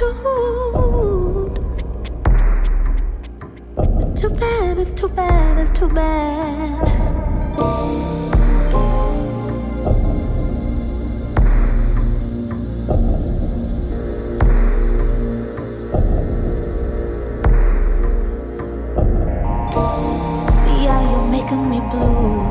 Too bad, it's too bad, it's too bad. See how you're making me blue.